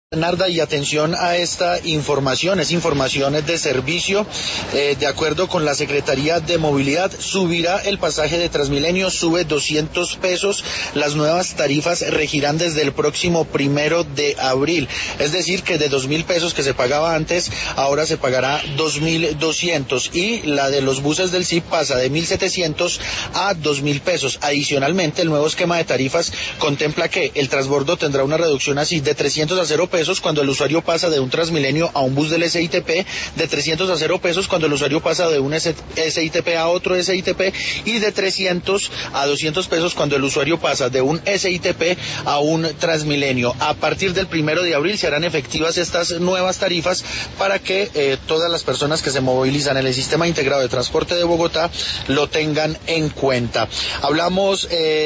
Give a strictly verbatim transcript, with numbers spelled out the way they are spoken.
Narda, y atención a esta información, es información de servicio. Eh, de acuerdo con la Secretaría de Movilidad, subirá el pasaje de Transmilenio, sube doscientos pesos. Las nuevas tarifas regirán desde el próximo primero de abril. Es decir, que de dos mil pesos que se pagaba antes, ahora se pagará dos mil doscientos. Y la de los buses del S I P pasa de mil setecientos a dos mil pesos. Adicionalmente, el nuevo esquema de tarifas contempla que el transbordo tendrá una reducción así de trescientos a cero pesos cuando el usuario pasa de un Transmilenio a un bus del S I T P, de trescientos a cero pesos cuando el usuario pasa de un S I T P a otro S I T P, y de trescientos a doscientos pesos cuando el usuario pasa de un S I T P a un Transmilenio. A partir del primero de abril se harán efectivas estas nuevas tarifas para que eh, todas las personas que se movilizan en el Sistema Integrado de Transporte de Bogotá lo tengan en cuenta. Hablamos eh,